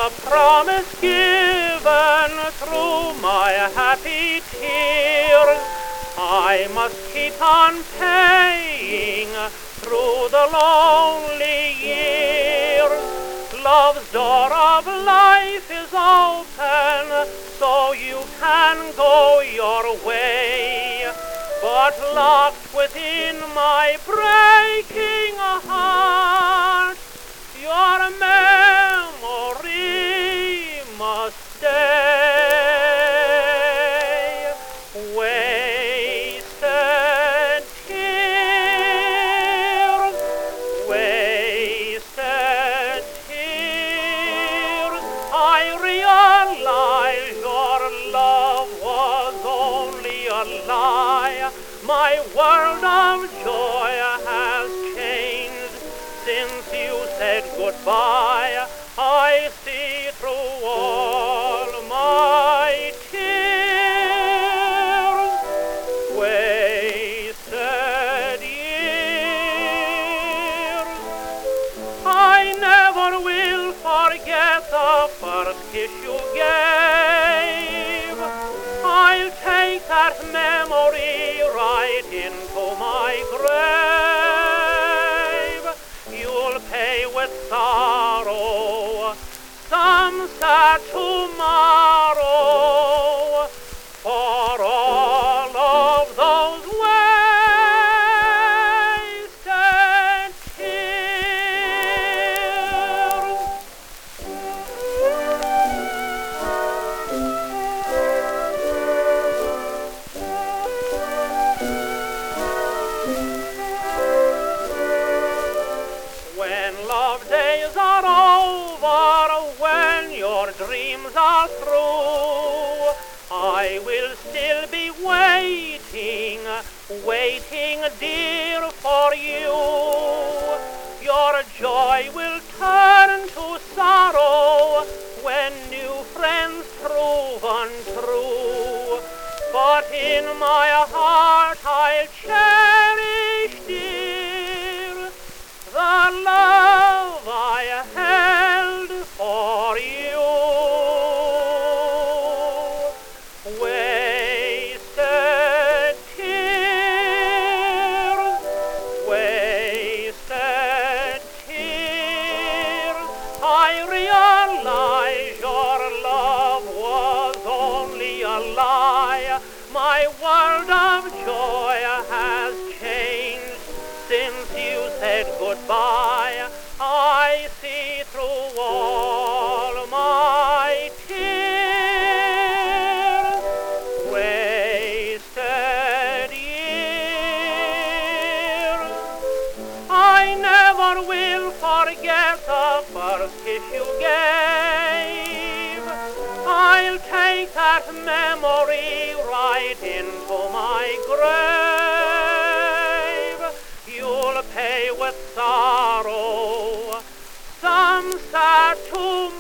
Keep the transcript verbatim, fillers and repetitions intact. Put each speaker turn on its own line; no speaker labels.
a promise given through my happy tears. I must keep on paying through the lonely years. Love's door of life is open, so you can go your way. But locked within my breaking heart, your memory must stay. Wasted tears, wasted tears. I realize your love was only a lie. My world of joy has changed since you said goodbye. I see through all my tears. Wasted years. I never will forget the first kiss you gave. I'll take that memory right into my grave. You'll pay with sorrow some sad tomorrow for all of those wasted tears. When love days are over, when your dreams are through, I will still be waiting, waiting, dear, for you. Your joy will turn to sorrow when new friends prove untrue. But in my heart I'll cherish, dear, the love I held for you. Wasted tears, wasted tears. I realize your love was only a lie. My world of joy has changed since you said goodbye. I see through all my tears. Wasted years. I never will forget the first kiss you gave. I'll take that memory right into my grave. You'll pay with sorrow some sad tomorrow